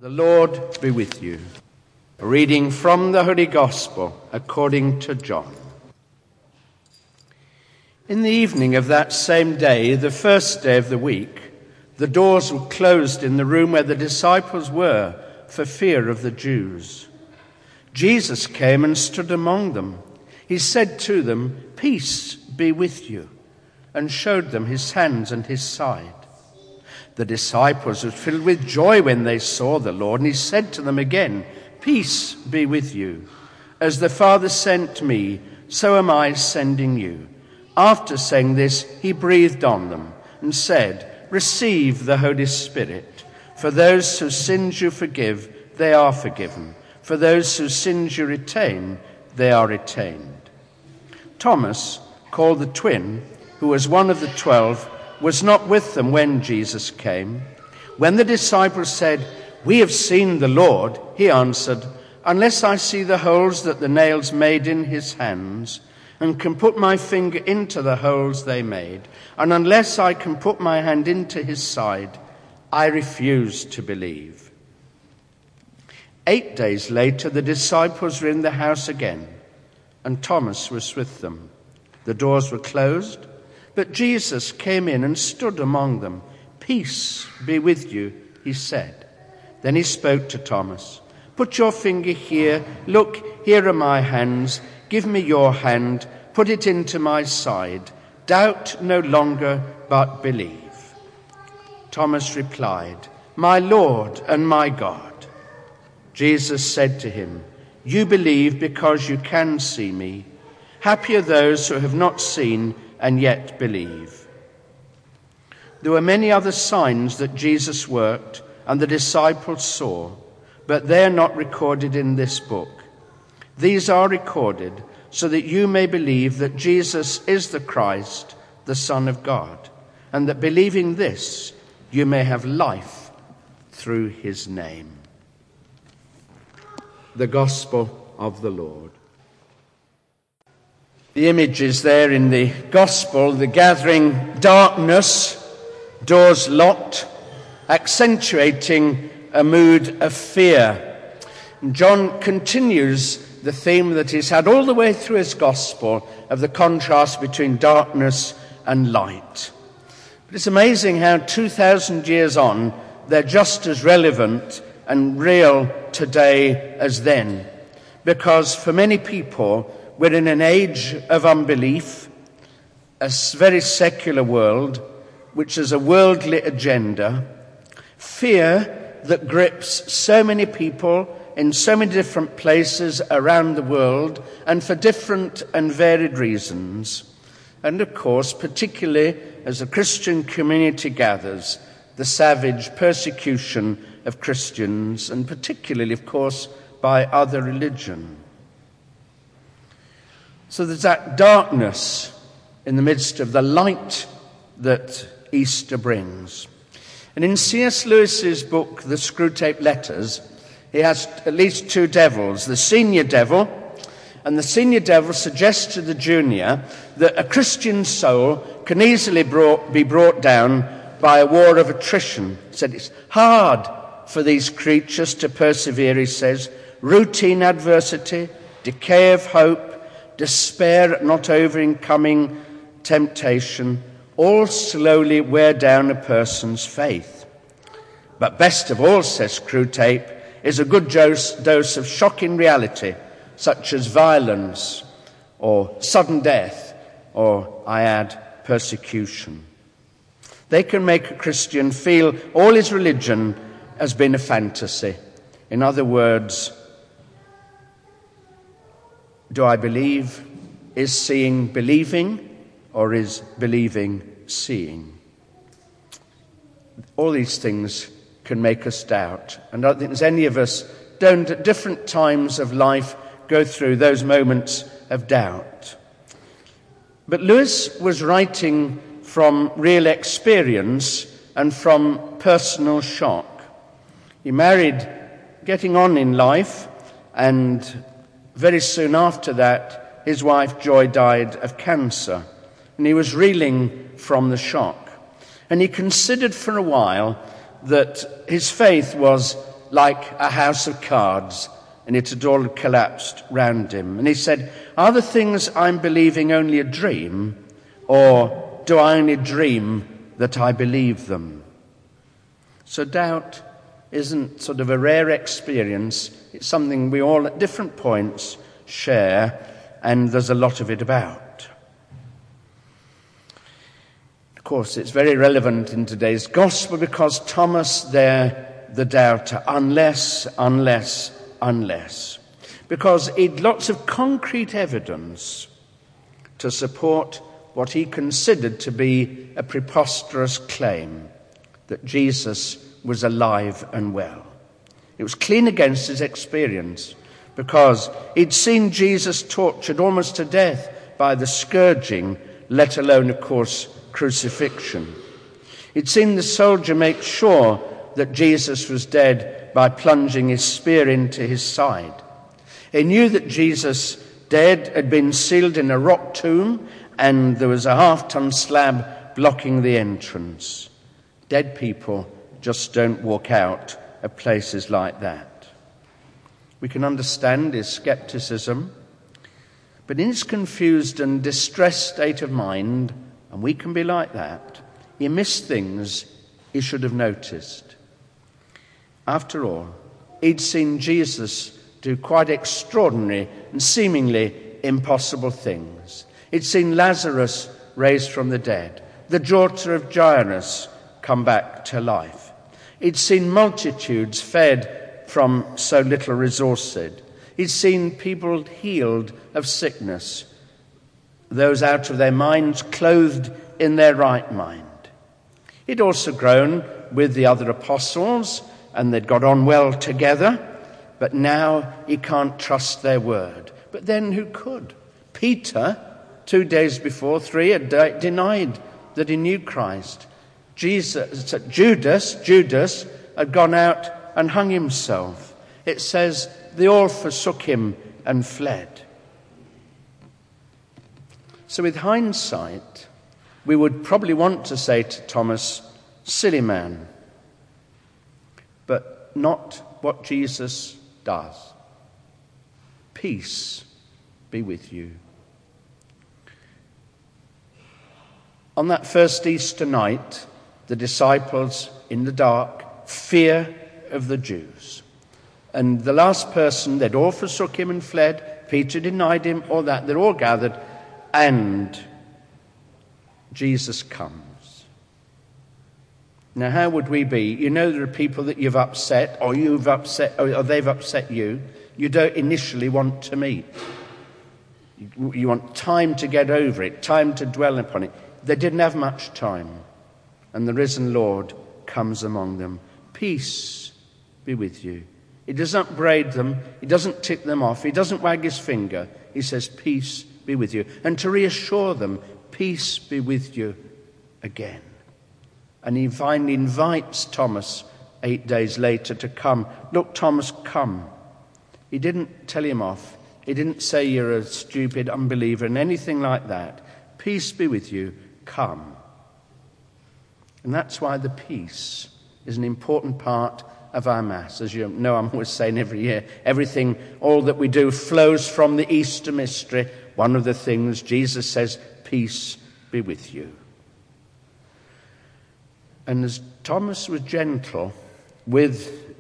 The Lord be with you. A reading from the Holy Gospel according to John. In the evening of that same day, the first day of the week, the doors were closed in the room where the disciples were for fear of the Jews. Jesus came and stood among them. He said to them, "Peace be with you," and showed them his hands and his side. The disciples were filled with joy when they saw the Lord, and he said to them again, "Peace be with you. As the Father sent me, so am I sending you." After saying this, he breathed on them and said, "Receive the Holy Spirit. For those whose sins you forgive, they are forgiven. For those whose sins you retain, they are retained." Thomas, called the twin, who was one of the 12, was not with them when Jesus came. When the disciples said, "We have seen the Lord," he answered, "Unless I see the holes that the nails made in his hands, and can put my finger into the holes they made, and unless I can put my hand into his side, I refuse to believe." 8 days later, the disciples were in the house again, and Thomas was with them. The doors were closed, but Jesus came in and stood among them. "Peace be with you," he said. Then he spoke to Thomas. "Put your finger here. Look, here are my hands. Give me your hand. Put it into my side. Doubt no longer, but believe." Thomas replied, "My Lord and my God." Jesus said to him, "You believe because you can see me. Happy are those who have not seen and yet believe." There were many other signs that Jesus worked and the disciples saw, but they are not recorded in this book. These are recorded so that you may believe that Jesus is the Christ, the Son of God, and that believing this, you may have life through his name. The Gospel of the Lord. The image is there in the Gospel, the gathering darkness, doors locked, accentuating a mood of fear. And John continues the theme that he's had all the way through his Gospel of the contrast between darkness and light. But it's amazing how 2,000 years on, they're just as relevant and real today as then. Because for many people, we're in an age of unbelief, a very secular world, which is a worldly agenda, fear that grips so many people in so many different places around the world and for different and varied reasons. And of course, particularly as a Christian community gathers, the savage persecution of Christians, and particularly, of course, by other religion. So there's that darkness in the midst of the light that Easter brings. And in C.S. Lewis's book, The Screwtape Letters, he has at least two devils, the senior devil, and the senior devil suggests to the junior that a Christian soul can easily be brought down by a war of attrition. He said it's hard for these creatures to persevere, he says. Routine adversity, decay of hope, despair at not overcoming temptation, all slowly wear down a person's faith. But best of all, says Screwtape, is a good dose of shocking reality, such as violence or sudden death, or, I add, persecution. They can make a Christian feel all his religion has been a fantasy. In other words, do I believe? Is seeing believing, or is believing seeing? All these things can make us doubt. And I don't think there's any of us don't at different times of life go through those moments of doubt. But Lewis was writing from real experience and from personal shock. He married, getting on in life, and very soon after that, his wife Joy died of cancer, and he was reeling from the shock. And he considered for a while that his faith was like a house of cards, and it had all collapsed round him. And he said, are the things I'm believing only a dream, or do I only dream that I believe them? So doubt isn't sort of a rare experience. It's something we all at different points share, and there's a lot of it about. Of course, it's very relevant in today's gospel because Thomas there, the doubter, unless. Because he'd lots of concrete evidence to support what he considered to be a preposterous claim that Jesus was alive and well. It was clean against his experience because he'd seen Jesus tortured almost to death by the scourging, let alone, of course, crucifixion. He'd seen the soldier make sure that Jesus was dead by plunging his spear into his side. He knew that Jesus, dead, had been sealed in a rock tomb, and there was a half-ton slab blocking the entrance. Dead people just don't walk out of places like that. We can understand his skepticism, but in his confused and distressed state of mind, and we can be like that, he missed things he should have noticed. After all, he'd seen Jesus do quite extraordinary and seemingly impossible things. He'd seen Lazarus raised from the dead, the daughter of Jairus come back to life. He'd seen multitudes fed from so little resources. He'd seen people healed of sickness, those out of their minds clothed in their right mind. He'd also grown with the other apostles, and they'd got on well together, but now he can't trust their word. But then who could? Peter, 2 days before, 3 had denied that he knew Christ. Judas had gone out and hung himself. It says they all forsook him and fled. So with hindsight, we would probably want to say to Thomas, silly man, but not what Jesus does. Peace be with you. On that first Easter night, the disciples in the dark, fear of the Jews. And the last person, they'd all forsook him and fled. Peter denied him, all that. They're all gathered. And Jesus comes. Now, how would we be? You know there are people that you've upset, or they've upset you. You don't initially want to meet. You want time to get over it, time to dwell upon it. They didn't have much time. And the risen Lord comes among them. Peace be with you. He doesn't upbraid them. He doesn't tick them off. He doesn't wag his finger. He says, peace be with you. And to reassure them, peace be with you again. And he finally invites Thomas 8 days later to come. Look, Thomas, come. He didn't tell him off. He didn't say you're a stupid unbeliever and anything like that. Peace be with you. Come. And that's why the peace is an important part of our Mass. As you know, I'm always saying every year, everything, all that we do flows from the Easter mystery. One of the things Jesus says, peace be with you. And as Jesus was gentle with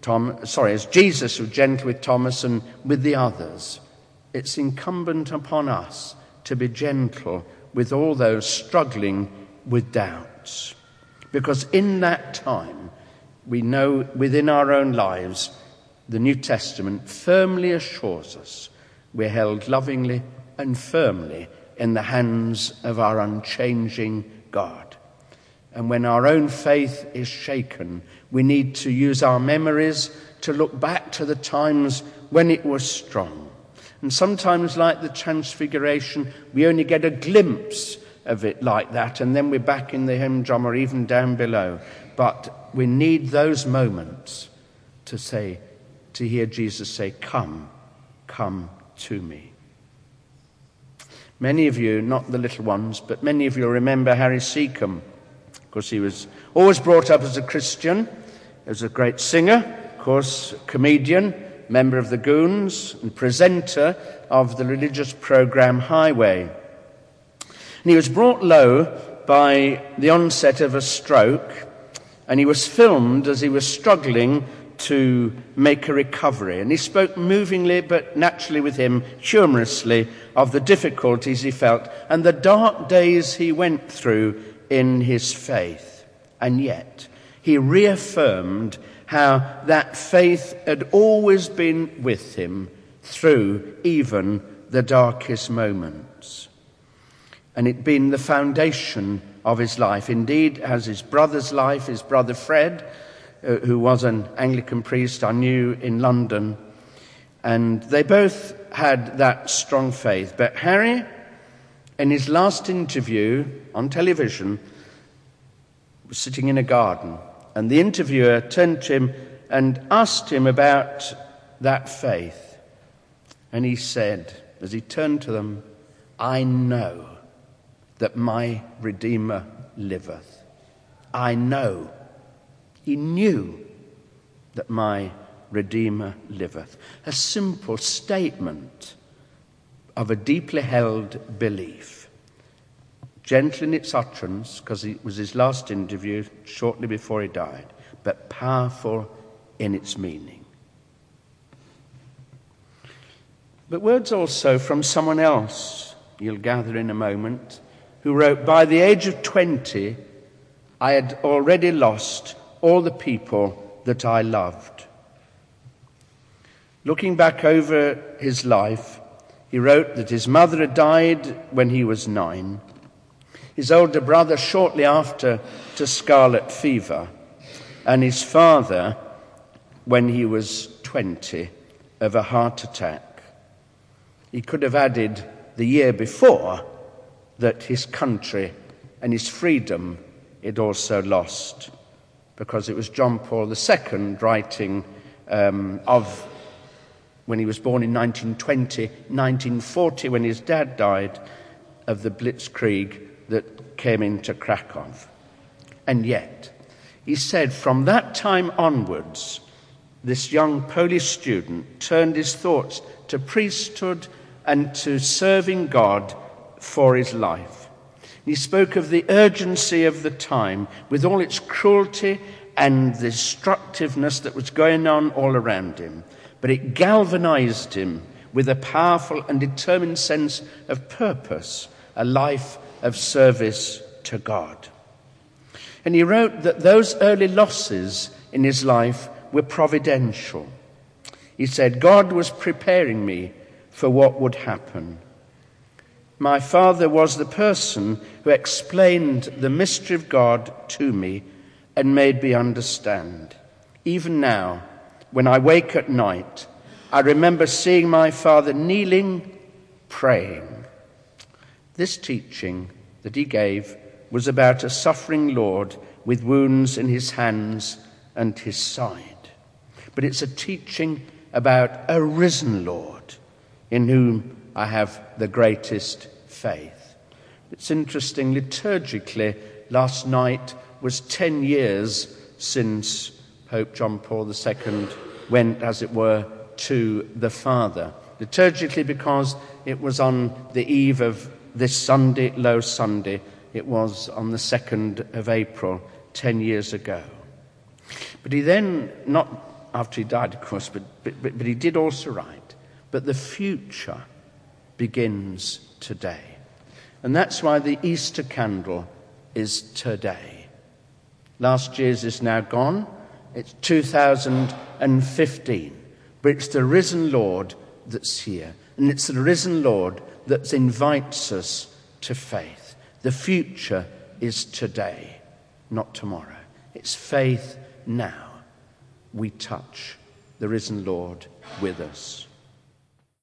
Thomas and with the others, it's incumbent upon us to be gentle with all those struggling with doubts. Because in that time, we know within our own lives, the New Testament firmly assures us we're held lovingly and firmly in the hands of our unchanging God. And when our own faith is shaken, we need to use our memories to look back to the times when it was strong. And sometimes, like the Transfiguration, we only get a glimpse of it like that, and then we're back in the humdrum or even down below. But we need those moments to hear Jesus say, come to me. Many of you, not the little ones, but many of you remember Harry Seacombe. Of course, he was always brought up as a Christian. He was a great singer, course, comedian, member of the Goons, and presenter of the religious programme Highway. And he was brought low by the onset of a stroke, and he was filmed as he was struggling to make a recovery. And he spoke movingly, but naturally with him, humorously, of the difficulties he felt and the dark days he went through in his faith. And yet, he reaffirmed how that faith had always been with him through even the darkest moments. And it had been the foundation of his life. Indeed, as his brother's life, his brother Fred, who was an Anglican priest I knew in London, and they both had that strong faith. But Harry, in his last interview on television, was sitting in a garden, and the interviewer turned to him and asked him about that faith. And he said, as he turned to them, "I know that my Redeemer liveth." I know. He knew that my Redeemer liveth. A simple statement of a deeply held belief. Gentle in its utterance, because it was his last interview shortly before he died, but powerful in its meaning. But words also from someone else, you'll gather in a moment, who wrote, "By the age of 20, I had already lost all the people that I loved." Looking back over his life, he wrote that his mother had died when he was 9, his older brother shortly after to scarlet fever, and his father when he was 20 of a heart attack. He could have added the year before that his country and his freedom it also lost, because it was John Paul II writing of when he was born in 1920, 1940, when his dad died, of the Blitzkrieg that came into Krakow. And yet, he said from that time onwards, this young Polish student turned his thoughts to priesthood and to serving God for his life. He spoke of the urgency of the time with all its cruelty and the destructiveness that was going on all around him. But it galvanized him with a powerful and determined sense of purpose, a life of service to God. And he wrote that those early losses in his life were providential. He said, "God was preparing me for what would happen. My father was the person who explained the mystery of God to me and made me understand. Even now, when I wake at night, I remember seeing my father kneeling, praying." This teaching that he gave was about a suffering Lord with wounds in his hands and his side. But it's a teaching about a risen Lord in whom I have the greatest faith. It's interesting, liturgically, last night was 10 years since Pope John Paul II went, as it were, to the Father. Liturgically, because it was on the eve of this Sunday, Low Sunday. It was on the 2nd of April, 10 years ago. But he then, not after he died, of course, but he did also write, "But the future begins today." And that's why the Easter candle is today. Last year's is now gone. It's 2015. But it's the risen Lord that's here. And it's the risen Lord that invites us to faith. The future is today, not tomorrow. It's faith now. We touch the risen Lord with us.